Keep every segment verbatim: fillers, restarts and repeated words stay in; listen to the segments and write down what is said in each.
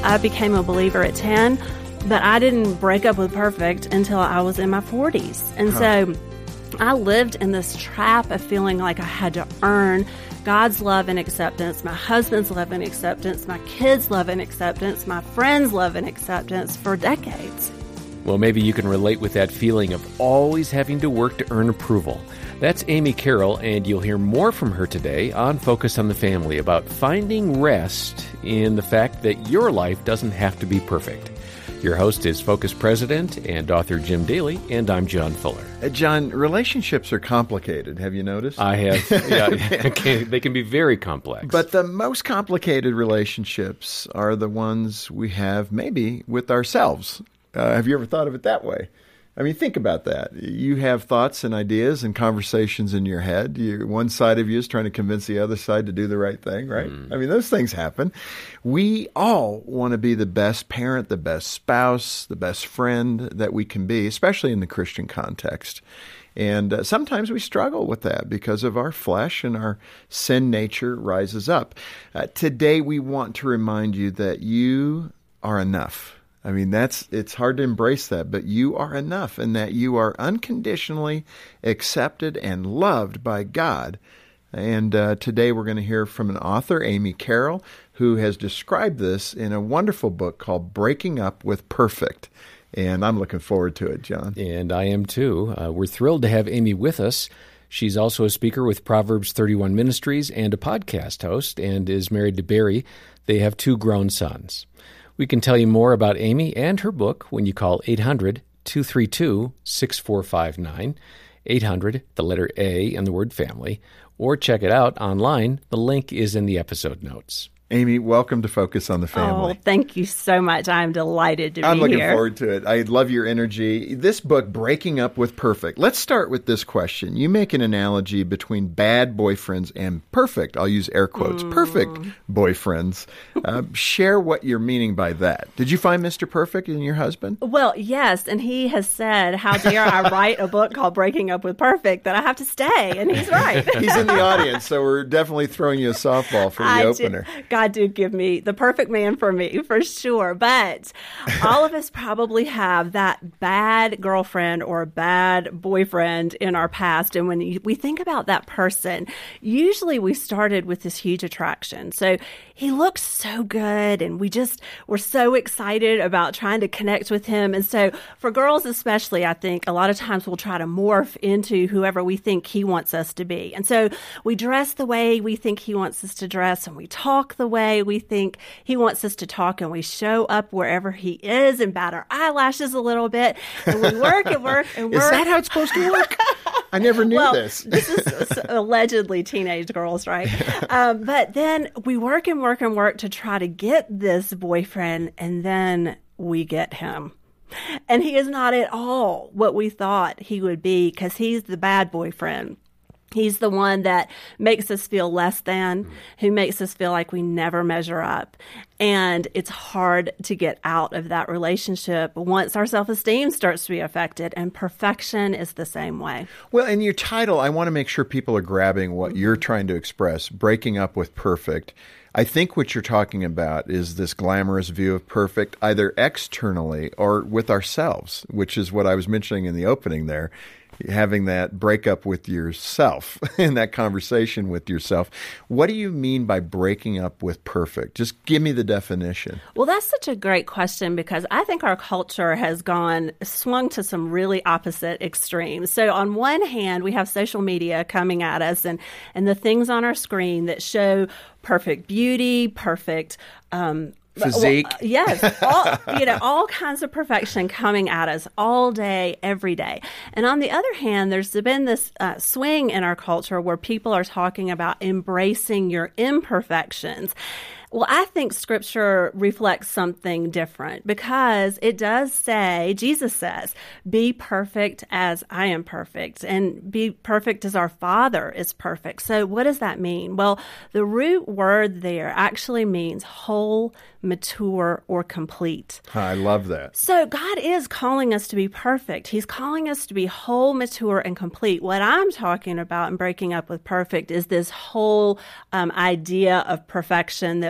I became a believer at ten, but I didn't break up with Perfect until I was in my forties. And huh. so I lived in this trap of feeling like I had to earn God's love and acceptance, my husband's love and acceptance, my kids' love and acceptance, my friends' love and acceptance for decades. Well, maybe you can relate with that feeling of always having to work to earn approval. That's Amy Carroll, and you'll hear more from her today on Focus on the Family about finding rest in the fact that your life doesn't have to be perfect. Your host is Focus President and author Jim Daly, and I'm John Fuller. Uh, John, relationships are complicated. Have you noticed? I have. Yeah, okay, they can be very complex. But the most complicated relationships are the ones we have maybe with ourselves. Uh, have you ever thought of it that way? I mean, think about that. You have thoughts and ideas and conversations in your head. You, one side of you is trying to convince the other side to do the right thing, right? Mm. I mean, those things happen. We all want to be the best parent, the best spouse, the best friend that we can be, especially in the Christian context. And uh, sometimes we struggle with that because of our flesh and our sin nature rises up. Uh, today, we want to remind you that you are enough. I mean, that's it's hard to embrace that, but you are enough and that you are unconditionally accepted and loved by God. And uh, today we're going to hear from an author, Amy Carroll, who has described this in a wonderful book called Breaking Up with Perfect. And I'm looking forward to it, John. And I am too. Uh, we're thrilled to have Amy with us. She's also a speaker with Proverbs thirty-one Ministries and a podcast host, and is married to Barry. They have two grown sons. We can tell you more about Amy and her book when you call eight hundred, two three two, six four five nine, eight hundred, the letter A, and the word family, or check it out online. The link is in the episode notes. Amy, welcome to Focus on the Family. Oh, thank you so much. I'm delighted to be here. I'm looking forward to it. I love your energy. This book, Breaking Up with Perfect. Let's start with this question. You make an analogy between bad boyfriends and perfect, I'll use air quotes, mm. perfect boyfriends. Uh, share what you're meaning by that. Did you find Mister Perfect in your husband? Well, yes, and he has said, how dare I write a book called Breaking Up with Perfect, that I have to stay, and he's right. He's in the audience, so we're definitely throwing you a softball for the I opener. Did. God did give me the perfect man for me, for sure. But all of us probably have that bad girlfriend or bad boyfriend in our past. And when we think about that person, usually we started with this huge attraction. So he looks so good, and we just were so excited about trying to connect with him. And so for girls especially, I think a lot of times we'll try to morph into whoever we think he wants us to be. And so we dress the way we think he wants us to dress, and we talk the way we think he wants us to talk, and we show up wherever he is and bat our eyelashes a little bit, and we work and work and work. Is that how it's supposed to work? I never knew well, this. This is allegedly teenage girls, right? Um, but then we work and work and work to try to get this boyfriend, and then we get him. And he is not at all what we thought he would be, because he's the bad boyfriend. He's the one that makes us feel less than, who makes us feel like we never measure up. And it's hard to get out of that relationship once our self-esteem starts to be affected. And perfection is the same way. Well, in your title, I want to make sure people are grabbing what you're trying to express, breaking up with perfect. I think what you're talking about is this glamorous view of perfect, either externally or with ourselves, which is what I was mentioning in the opening there. Having that breakup with yourself and that conversation with yourself. What do you mean by breaking up with perfect? Just give me the definition. Well, that's such a great question, because I think our culture has gone, swung to some really opposite extremes. So on one hand, we have social media coming at us, and, and the things on our screen that show perfect beauty, perfect um physique. Well, yes, all, you know, all kinds of perfection coming at us all day, every day. And on the other hand, there's been this uh, swing in our culture where people are talking about embracing your imperfections. Well, I think Scripture reflects something different, because it does say, Jesus says, be perfect as I am perfect, and be perfect as our Father is perfect. So what does that mean? Well, the root word there actually means whole, mature, or complete. I love that. So God is calling us to be perfect. He's calling us to be whole, mature, and complete. What I'm talking about in breaking up with perfect is this whole um, idea of perfection that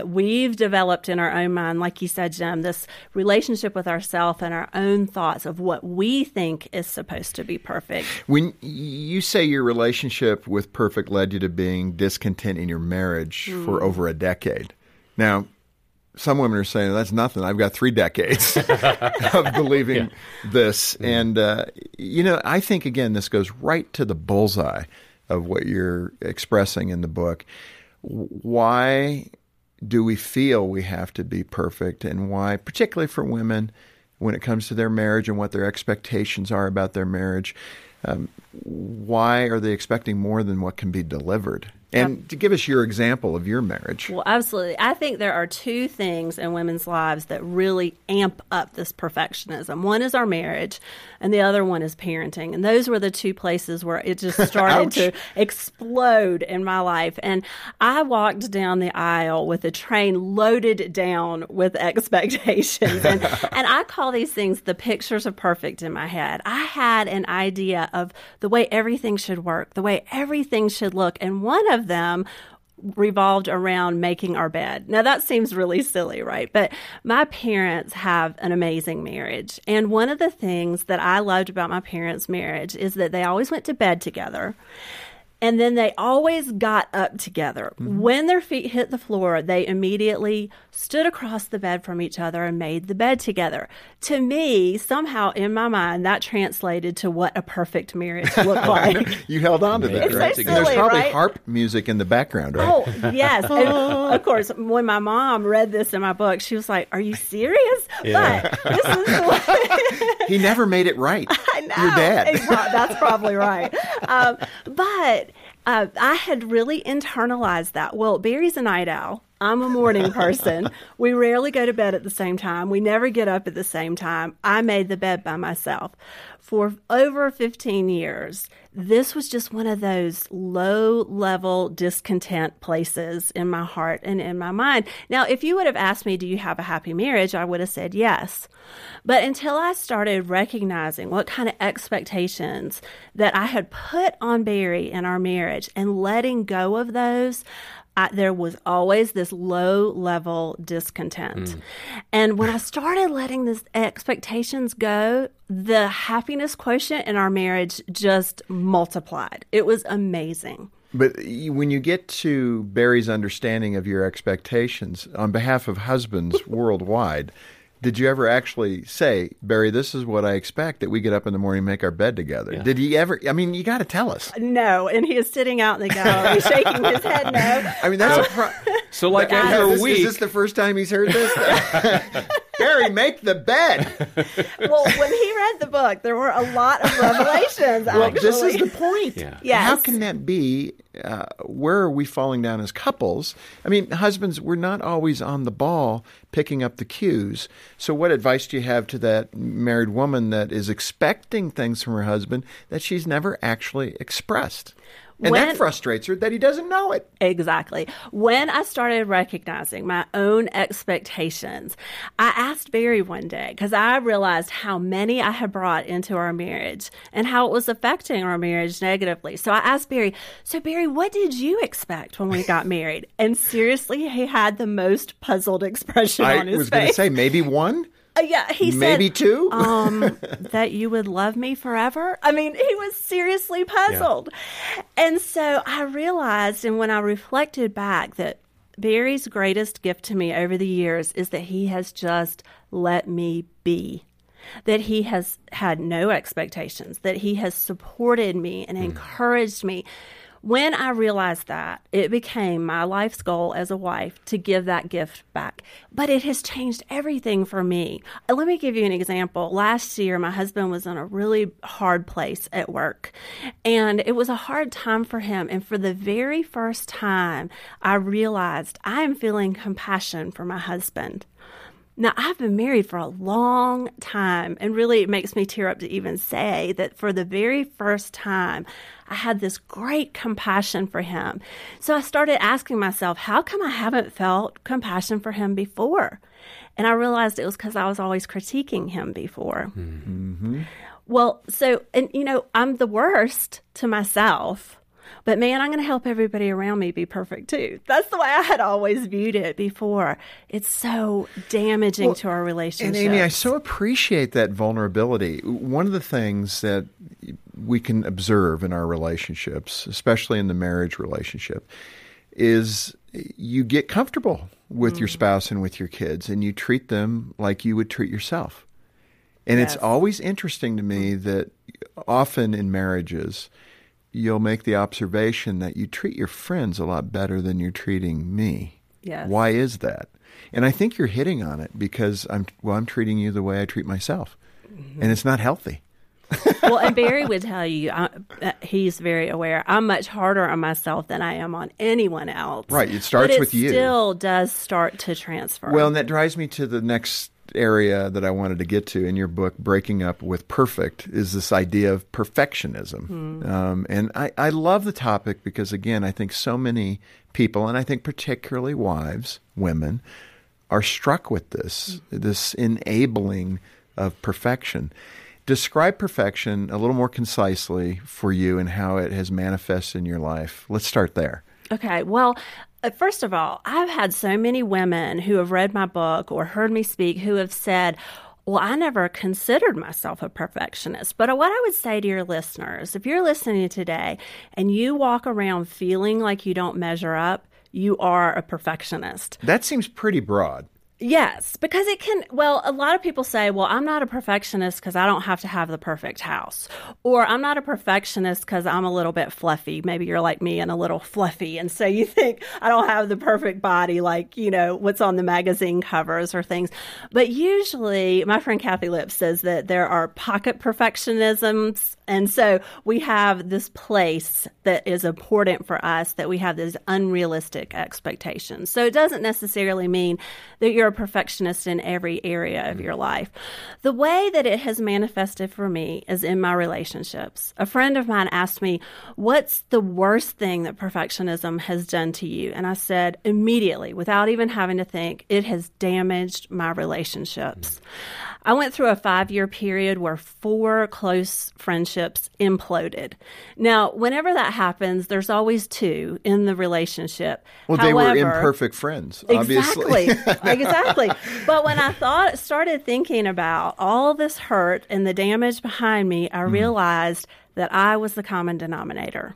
we've developed in our own mind, like you said, Jim, this relationship with ourselves and our own thoughts of what we think is supposed to be perfect. When you say your relationship with perfect led you to being discontent in your marriage mm. for over a decade. Now, some women are saying, that's nothing. I've got three decades of believing yeah. this. Mm. And, uh, you know, I think, again, this goes right to the bullseye of what you're expressing in the book. Why do we feel we have to be perfect, and why, particularly for women, when it comes to their marriage and what their expectations are about their marriage, um, why are they expecting more than what can be delivered? And to give us your example of your marriage. Well, absolutely. I think there are two things in women's lives that really amp up this perfectionism. One is our marriage, and the other one is parenting. And those were the two places where it just started to explode in my life. And I walked down the aisle with a train loaded down with expectations. And, and I call these things the pictures of perfect in my head. I had an idea of the way everything should work, the way everything should look. And one of them revolved around making our bed. Now, that seems really silly, right? But my parents have an amazing marriage. And one of the things that I loved about my parents' marriage is that they always went to bed together. And then they always got up together. Mm-hmm. When their feet hit the floor, they immediately stood across the bed from each other and made the bed together. To me, somehow in my mind, that translated to what a perfect marriage looked like. You held on to that, it's right? So There's silly, probably right? harp music in the background, right? Oh, yes. And of course, when my mom read this in my book, she was like, are you serious? Yeah. But this is the way. He never made it right. I know. Your dad. That's probably right. Um, but uh, I had really internalized that. Well, Barry's a night owl. I'm a morning person. We rarely go to bed at the same time. We never get up at the same time. I made the bed by myself. For over fifteen years, this was just one of those low-level discontent places in my heart and in my mind. Now, if you would have asked me, do you have a happy marriage, I would have said yes. But until I started recognizing what kind of expectations that I had put on Barry in our marriage and letting go of those, I, there was always this low-level discontent. Mm. And when I started letting these expectations go, the happiness quotient in our marriage just multiplied. It was amazing. But when you get to Barry's understanding of your expectations, on behalf of husbands worldwide, did you ever actually say, Barry, this is what I expect, that we get up in the morning and make our bed together? Yeah. Did he ever? I mean, you got to tell us. No, and he is sitting out in the gallery shaking his head no. I mean, that's um, a pro- So like after this, a week. Is this the first time he's heard this? Barry, make the bed. Well, when he read the book, there were a lot of revelations, well, actually. this is the point. Yeah. Yes. How can that be? Uh, where are we falling down as couples? I mean, husbands, we're not always on the ball picking up the cues. So what advice do you have to that married woman that is expecting things from her husband that she's never actually expressed? And when, that frustrates her that he doesn't know it. Exactly. When I started recognizing my own expectations, I asked Barry one day, because I realized how many I had brought into our marriage and how it was affecting our marriage negatively. So I asked Barry, so Barry, what did you expect when we got married? And seriously, he had the most puzzled expression I on his face. I was going to say, maybe one? Uh, yeah, he Maybe said, Maybe two? um, that you would love me forever. I mean, he was seriously puzzled. Yeah. And so I realized, and when I reflected back, that Barry's greatest gift to me over the years is that he has just let me be. That he has had no expectations, that he has supported me and mm. encouraged me. When I realized that, it became my life's goal as a wife to give that gift back. But it has changed everything for me. Let me give you an example. Last year, my husband was in a really hard place at work, and it was a hard time for him. And for the very first time, I realized I am feeling compassion for my husband. Now, I've been married for a long time, and really it makes me tear up to even say that for the very first time, I had this great compassion for him. So I started asking myself, how come I haven't felt compassion for him before? And I realized it was because I was always critiquing him before. Mm-hmm. Well, so, and you know, I'm the worst to myself. But man, I'm going to help everybody around me be perfect too. That's the way I had always viewed it before. It's so damaging well, to our relationships. And Amy, I so appreciate that vulnerability. One of the things that we can observe in our relationships, especially in the marriage relationship, is you get comfortable with mm. your spouse and with your kids, and you treat them like you would treat yourself. And yes. It's always interesting to me that often in marriages, you'll make the observation that you treat your friends a lot better than you're treating me. Yes. Why is that? And I think you're hitting on it because I'm well, I'm treating you the way I treat myself, mm-hmm. and it's not healthy. Well, and Barry would tell you, uh, he's very aware, I'm much harder on myself than I am on anyone else. Right, it starts but it with you. It still does start to transfer. Well, and that drives me to the next area that I wanted to get to in your book, Breaking Up with Perfect, is this idea of perfectionism. Hmm. Um, and I, I love the topic because, again, I think so many people, and I think particularly wives, women, are struck with this, hmm. this enabling of perfection. Describe perfection a little more concisely for you and how it has manifested in your life. Let's start there. Okay. Well, first of all, I've had so many women who have read my book or heard me speak who have said, well, I never considered myself a perfectionist. But what I would say to your listeners, if you're listening today and you walk around feeling like you don't measure up, you are a perfectionist. That seems pretty broad. Yes, because it can, well, a lot of people say, well, I'm not a perfectionist because I don't have to have the perfect house. Or I'm not a perfectionist because I'm a little bit fluffy. Maybe you're like me and a little fluffy. And so you think I don't have the perfect body like, you know, what's on the magazine covers or things. But usually, my friend Kathy Lips says that there are pocket perfectionisms. And so we have this place that is important for us, that we have these unrealistic expectations. So it doesn't necessarily mean that you're a perfectionist in every area of your life. The way that it has manifested for me is in my relationships. A friend of mine asked me, what's the worst thing that perfectionism has done to you? And I said immediately, without even having to think, it has damaged my relationships. I went through a five-year period where four close friendships imploded. Now, whenever that happens, there's always two in the relationship. Well, However, they were imperfect friends, obviously. Exactly. Exactly. But when I thought, started thinking about all this hurt and the damage behind me, I mm. realized that I was the common denominator.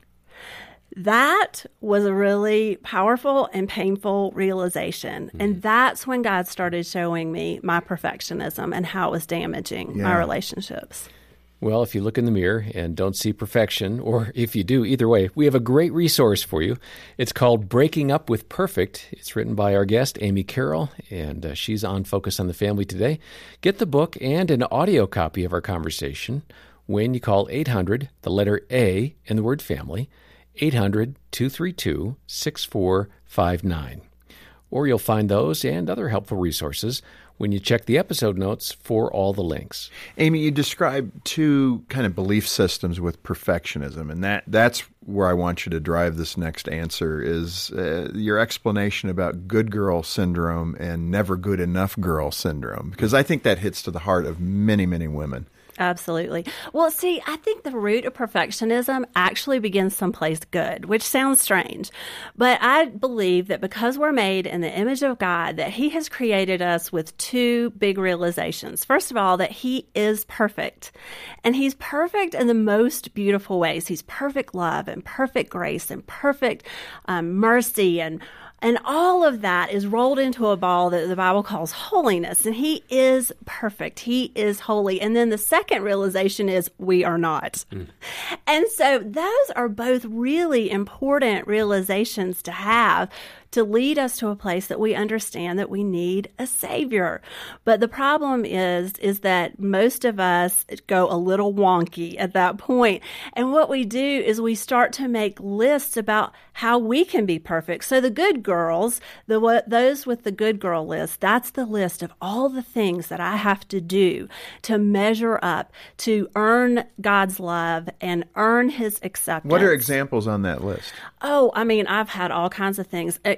That was a really powerful and painful realization. Mm. And that's when God started showing me my perfectionism and how it was damaging yeah. my relationships. Well, if you look in the mirror and don't see perfection, or if you do, either way, we have a great resource for you. It's called Breaking Up with Perfect. It's written by our guest, Amy Carroll, and uh, she's on Focus on the Family today. Get the book and an audio copy of our conversation when you call eight hundred, the letter A, and the word family, eight hundred, two three two, six four five nine. Or you'll find those and other helpful resources when you check the episode notes for all the links. Amy, you described two kind of belief systems with perfectionism, and that that's where I want you to drive this next answer is uh, your explanation about good girl syndrome and never good enough girl syndrome, because I think that hits to the heart of many, many women. Absolutely. Well, see, I think the root of perfectionism actually begins someplace good, which sounds strange. But I believe that because we're made in the image of God, that He has created us with two big realizations. First of all, that He is perfect. And He's perfect in the most beautiful ways. He's perfect love and perfect grace and perfect um, mercy and And all of that is rolled into a ball that the Bible calls holiness. And He is perfect. He is holy. And then the second realization is we are not. Mm. And so those are both really important realizations to have to lead us to a place that we understand that we need a Savior. But the problem is, is that most of us go a little wonky at that point. And what we do is we start to make lists about how we can be perfect. So the good girls, the those with the good girl list, that's the list of all the things that I have to do to measure up, to earn God's love and earn His acceptance. What are examples on that list? Oh, I mean, I've had all kinds of things.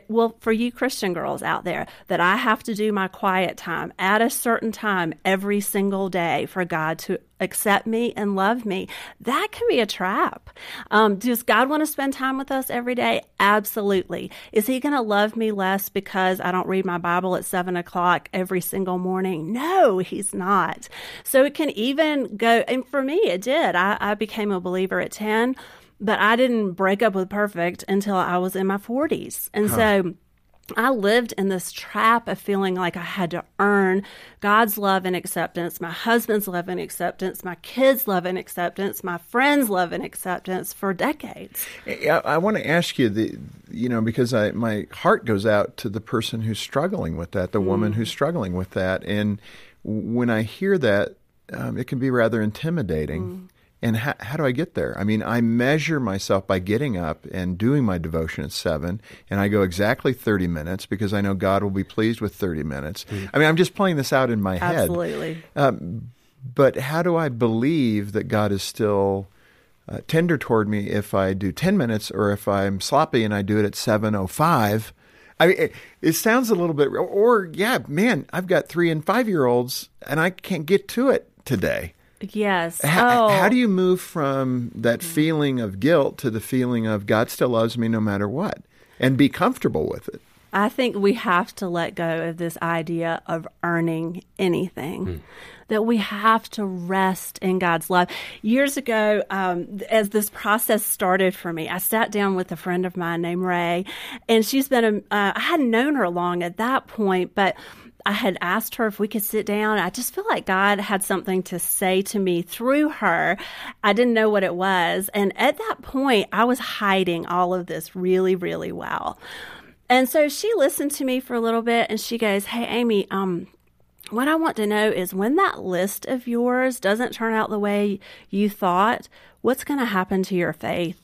well, for you Christian girls out there, that I have to do my quiet time at a certain time every single day for God to accept me and love me, that can be a trap. Um, does God want to spend time with us every day? Absolutely. Is he going to love me less because I don't read my Bible at seven o'clock every single morning? No, he's not. So it can even go, and for me, it did. I, I became a believer at ten, but I didn't break up with perfect until I was in my forties. And huh. so I lived in this trap of feeling like I had to earn God's love and acceptance, my husband's love and acceptance, my kids' love and acceptance, my friends' love and acceptance for decades. I, I want to ask you, the, you know, because I, my heart goes out to the person who's struggling with that, the mm. woman who's struggling with that. And when I hear that, um, it can be rather intimidating. Mm. And how, how do I get there? I mean, I measure myself by getting up and doing my devotion at seven, and I go exactly thirty minutes because I know God will be pleased with thirty minutes. Mm. I mean, I'm just playing this out in my head. Absolutely. Um, but how do I believe that God is still uh, tender toward me if I do ten minutes, or if I'm sloppy and I do it at seven oh five? I mean, it, it sounds a little bit, or, or yeah, man, I've got three and five-year-olds, and I can't get to it today. Yes. How, oh. how do you move from that feeling of guilt to the feeling of God still loves me no matter what, and be comfortable with it? I think we have to let go of this idea of earning anything, hmm. that we have to rest in God's love. Years ago, um, as this process started for me, I sat down with a friend of mine named Ray, and she's been, a, uh, I hadn't known her long at that point, but I had asked her if we could sit down. I just feel like God had something to say to me through her. I didn't know what it was. And at that point, I was hiding all of this really, really well. And so she listened to me for a little bit, and she goes, "Hey, Amy, um, what I want to know is when that list of yours doesn't turn out the way you thought, what's going to happen to your faith?"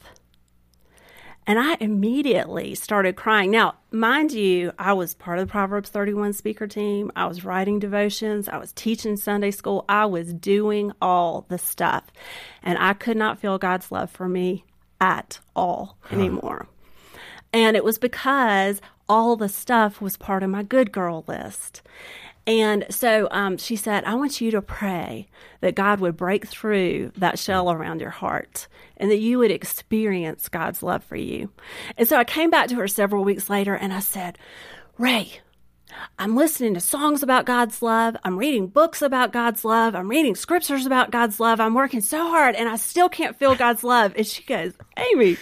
And I immediately started crying. Now, mind you, I was part of the Proverbs thirty-one speaker team. I was writing devotions. I was teaching Sunday school. I was doing all the stuff. And I could not feel God's love for me at all huh. anymore. And it was because all the stuff was part of my good girl list. And so um, she said, "I want you to pray that God would break through that shell around your heart and that you would experience God's love for you." And so I came back to her several weeks later and I said, "Ray, I'm listening to songs about God's love. I'm reading books about God's love. I'm reading scriptures about God's love. I'm working so hard and I still can't feel God's love." And she goes, "Amy,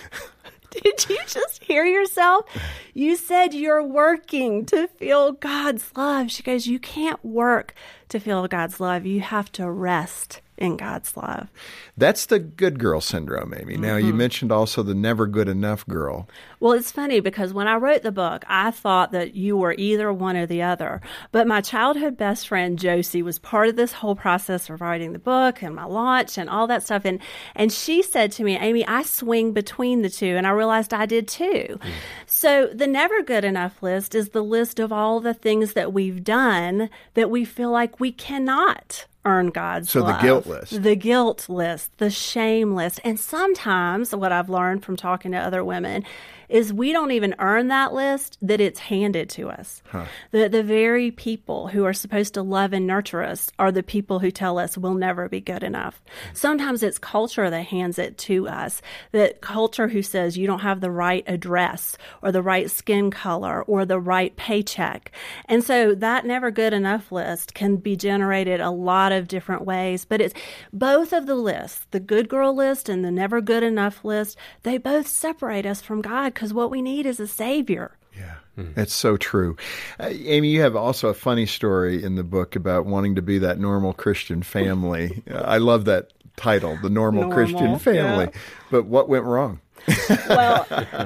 did you just hear yourself? You said you're working to feel God's love." She goes, "You can't work to feel God's love. You have to rest in God's love." That's the good girl syndrome, Amy. Now, mm-hmm. you mentioned also the never good enough girl. Well, it's funny because when I wrote the book, I thought that you were either one or the other. But my childhood best friend, Josie, was part of this whole process of writing the book and my launch and all that stuff. And, and she said to me, "Amy, I swing between the two." And I realized I did too. Mm. So the never good enough list is the list of all the things that we've done that we feel like we cannot earn God's so love. So the guilt list. The guilt list, the shame list. And sometimes what I've learned from talking to other women is we don't even earn that list, that it's handed to us. Huh. The, the very people who are supposed to love and nurture us are the people who tell us we'll never be good enough. Sometimes it's culture that hands it to us, that culture who says you don't have the right address or the right skin color or the right paycheck. And so that never good enough list can be generated a lot of different ways. But it's both of the lists, the good girl list and the never good enough list, they both separate us from God, because what we need is a Savior. Yeah, mm-hmm. It's so true. Uh, Amy, you have also a funny story in the book about wanting to be that normal Christian family. uh, I love that title, The Normal, normal Christian Family. Yeah. But what went wrong? Well,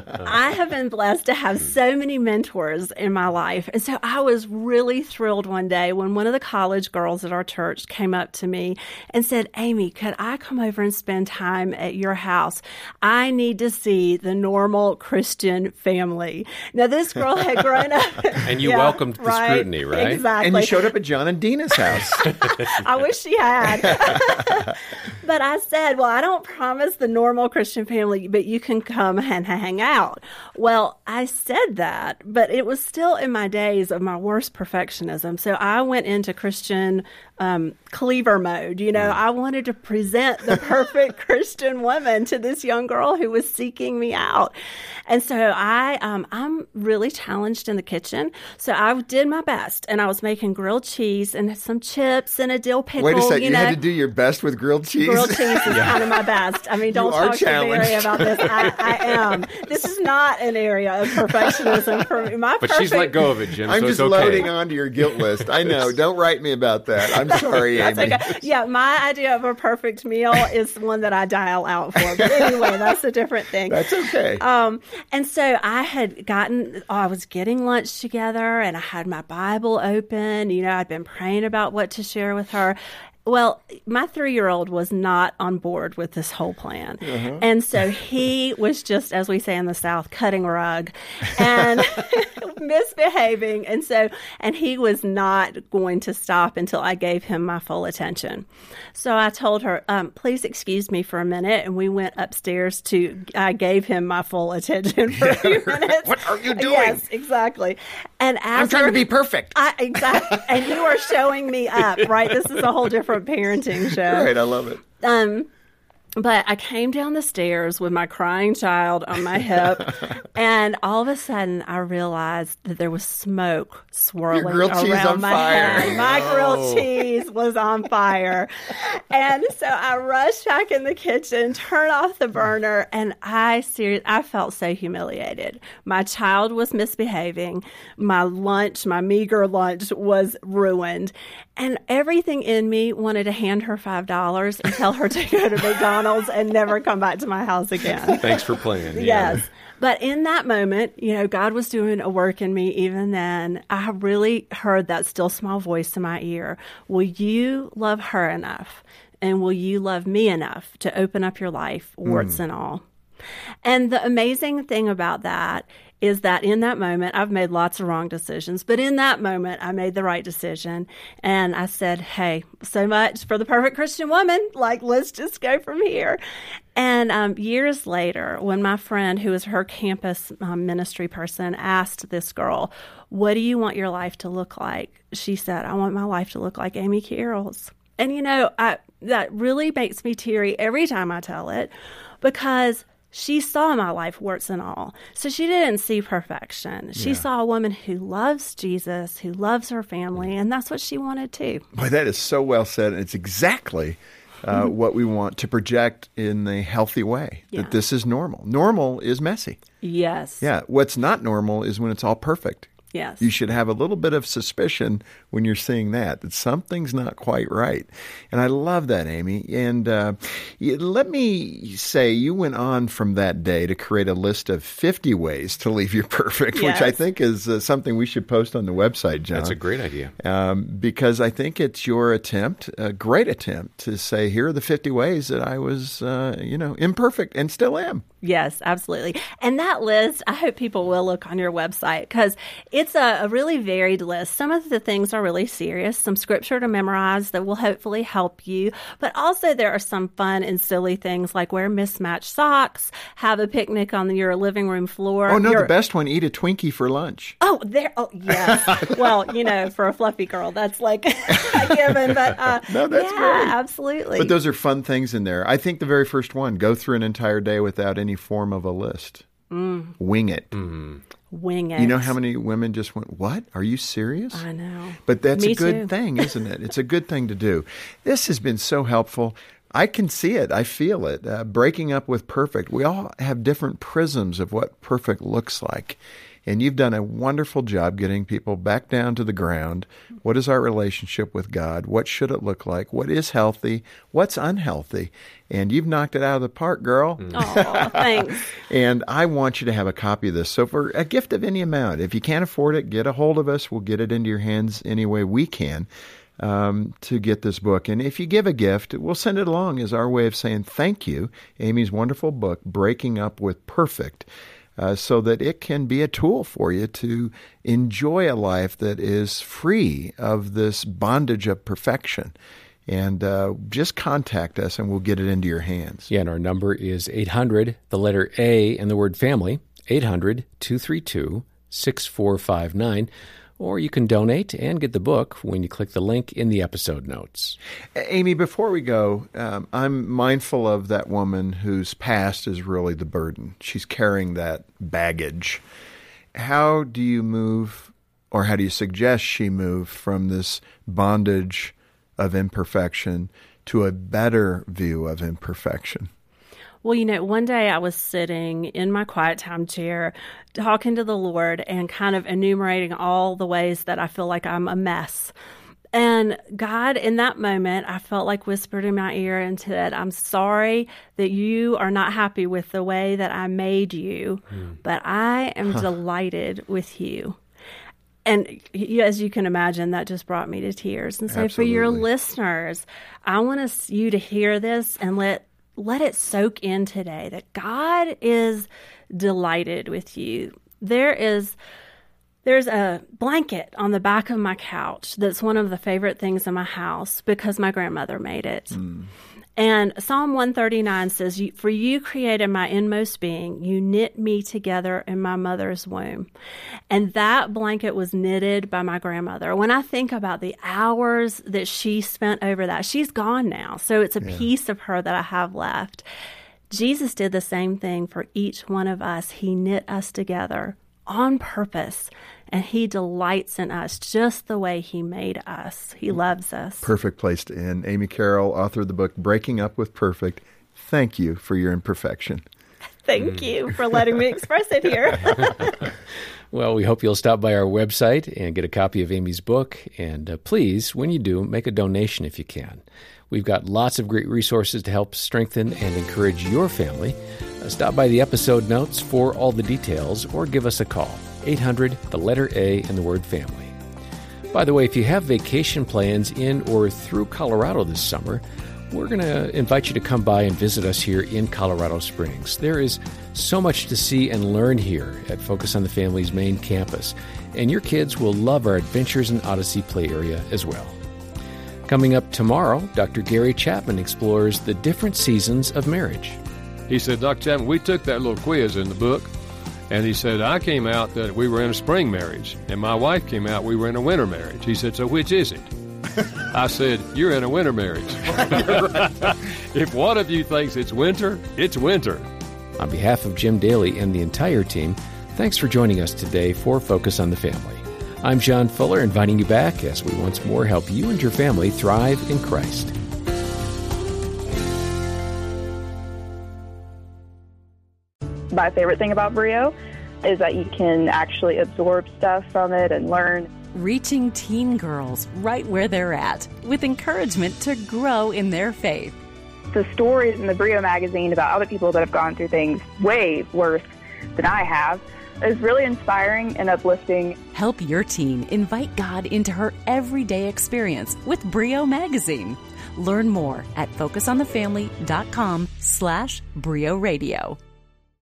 I have been blessed to have so many mentors in my life. And so I was really thrilled one day when one of the college girls at our church came up to me and said, "Amy, could I come over and spend time at your house? I need to see the normal Christian family." Now, this girl had grown up. And you yeah, welcomed the right, scrutiny, right? Exactly. And you showed up at John and Dina's house. I wish she had. But I said, "Well, I don't promise the normal Christian family, but you can come and hang out. Well, I said that, but it was still in my days of my worst perfectionism. So I went into Christian um, cleaver mode. You know, I wanted to present the perfect Christian woman to this young girl who was seeking me out. And so I, um, I'm really challenged in the kitchen. So I did my best, and I was making grilled cheese and some chips and a dill pickle. Wait a second, you, you know. had to do your best with grilled cheese? Grilled cheese is yeah. kind of my best. I mean, don't you talk to Barry about this. I, I am. This is not an area of perfectionism for me. My but perfect... she's let go of it, Jim, I'm so just it's okay. loading onto your guilt list. I know. Don't write me about that. I'm sorry, That's Amy. Okay. Yeah, my idea of a perfect meal is one that I dial out for. But anyway, that's a different thing. That's okay. Um, and so I had gotten, oh, I was getting lunch together, and I had my Bible open. You know, I'd been praying about what to share with her. Well, my three-year-old was not on board with this whole plan. Uh-huh. And so he was just, as we say in the South, cutting rug and misbehaving. And so, and he was not going to stop until I gave him my full attention. So I told her, um, please excuse me for a minute. And we went upstairs to, I gave him my full attention for a few minutes. What are you doing? Yes, exactly. And after, I'm trying to be perfect. I, exactly. And you are showing me up, right? This is a whole different parenting show. Right, I love it. Um, but I came down the stairs with my crying child on my hip, and all of a sudden I realized that there was smoke swirling Your grilled cheese around on my fire. head. My Oh. grilled cheese was on fire. And so I rushed back in the kitchen, turned off the burner, and I seriously, I felt so humiliated. My child was misbehaving. My lunch, my meager lunch was ruined. And everything in me wanted to hand her five dollars and tell her to go to McDonald's and never come back to my house again. Thanks for playing. Yeah. Yes. But in that moment, you know, God was doing a work in me even then. I really heard that still small voice in my ear. Will you love her enough? And will you love me enough to open up your life, warts mm. and all? And the amazing thing about that is that in that moment, I've made lots of wrong decisions, but in that moment, I made the right decision. And I said, hey, so much for the perfect Christian woman. Like, let's just go from here. And um, years later, when my friend, who was her campus um, ministry person, asked this girl, what do you want your life to look like? She said, I want my life to look like Amy Carroll's. And, you know, I, that really makes me teary every time I tell it, because she saw my life, warts and all. So she didn't see perfection. She yeah. saw a woman who loves Jesus, who loves her family, and that's what she wanted too. Boy, that is so well said. It's exactly uh, mm-hmm. what we want to project in a healthy way, yeah. that this is normal. Normal is messy. Yes. Yeah. What's not normal is when it's all perfect. Yes. You should have a little bit of suspicion when you're seeing that, that something's not quite right. And I love that, Amy. And uh, let me say, you went on from that day to create a list of fifty ways to leave you perfect, yes. which I think is uh, something we should post on the website, John. That's a great idea. Um, because I think it's your attempt, a great attempt, to say, here are the fifty ways that I was, uh, you know, imperfect and still am. Yes, absolutely. And that list, I hope people will look on your website, because it's a, a really varied list. Some of the things are really serious, some scripture to memorize that will hopefully help you. But also there are some fun and silly things like wear mismatched socks, have a picnic on your living room floor. Oh, no, your, the best one, eat a Twinkie for lunch. Oh, there. Oh, yes. Well, you know, for a fluffy girl, that's like a given. But uh, no, that's yeah, great. Absolutely. But those are fun things in there. I think the very first one, go through an entire day without any form of a list. Mm. Wing it. Mm. Wing it. You know how many women just went, what? Are you serious? I know. But that's Me a good too. thing, isn't it? It's a good thing to do. This has been so helpful. I can see it. I feel it. Uh, breaking up with perfect. We all have different prisms of what perfect looks like. And you've done a wonderful job getting people back down to the ground. What is our relationship with God? What should it look like? What is healthy? What's unhealthy? And you've knocked it out of the park, girl. Oh, thanks. And I want you to have a copy of this. So for a gift of any amount, if you can't afford it, get a hold of us. We'll get it into your hands any way we can um, to get this book. And if you give a gift, we'll send it along as our way of saying thank you. Amy's wonderful book, Breaking Up with Perfect. Uh, so that it can be a tool for you to enjoy a life that is free of this bondage of perfection. And uh, just contact us and we'll get it into your hands. Yeah, and our number is eight hundred, the letter A and the word family, eight hundred, two three two, six four five nine. Or you can donate and get the book when you click the link in the episode notes. Amy, before we go, um, I'm mindful of that woman whose past is really the burden. She's carrying that baggage. How do you move, or how do you suggest she move from this bondage of imperfection to a better view of imperfection? Well, you know, one day I was sitting in my quiet time chair talking to the Lord and kind of enumerating all the ways that I feel like I'm a mess. And God, in that moment, I felt like whispered in my ear and said, I'm sorry that you are not happy with the way that I made you, mm. but I am huh. delighted with you. And as you can imagine, that just brought me to tears. And so Absolutely. For your listeners, I want us, you to hear this and let Let it soak in today that God is delighted with you. There is, there's a blanket on the back of my couch that's one of the favorite things in my house because my grandmother made it. Mm. And Psalm one thirty-nine says, for you created my inmost being. You knit me together in my mother's womb. And that blanket was knitted by my grandmother. When I think about the hours that she spent over that, she's gone now. So it's a yeah. piece of her that I have left. Jesus did the same thing for each one of us. He knit us together on purpose. And he delights in us just the way he made us. He loves us. Perfect place to end. Amy Carroll, author of the book, Breaking Up with Perfect. Thank you for your imperfection. Thank you for letting me express it here. Well, we hope you'll stop by our website and get a copy of Amy's book. And uh, please, when you do, make a donation if you can. We've got lots of great resources to help strengthen and encourage your family. Uh, stop by the episode notes for all the details or give us a call. eight hundred, the letter A, and the word family. By the way, if you have vacation plans in or through Colorado this summer, we're going to invite you to come by and visit us here in Colorado Springs. There is so much to see and learn here at Focus on the Family's main campus, and your kids will love our Adventures in Odyssey play area as well. Coming up tomorrow, Doctor Gary Chapman explores the different seasons of marriage. He said, Doctor Chapman, we took that little quiz in the book, and he said, I came out that we were in a spring marriage, and my wife came out we were in a winter marriage. He said, so which is it? I said, you're in a winter marriage. If one of you thinks it's winter, it's winter. On behalf of Jim Daly and the entire team, thanks for joining us today for Focus on the Family. I'm John Fuller, inviting you back as we once more help you and your family thrive in Christ. My favorite thing about Brio is that you can actually absorb stuff from it and learn. Reaching teen girls right where they're at with encouragement to grow in their faith. The stories in the Brio magazine about other people that have gone through things way worse than I have is really inspiring and uplifting. Help your teen invite God into her everyday experience with Brio magazine. Learn more at focus on the family dot com slash Brio Radio.